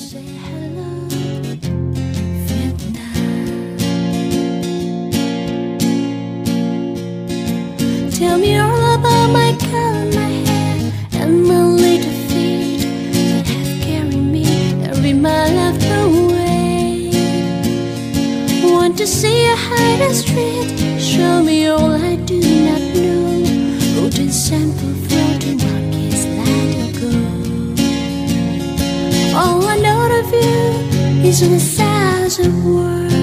say hello, Vietnam. Tell me all about my color, my hair, and my little feet that have carried me every mile of the way. Want to see a higher street? Show me all I do not know. Golden sample floating monkeys, let it go. All I know of you is 1,000 words.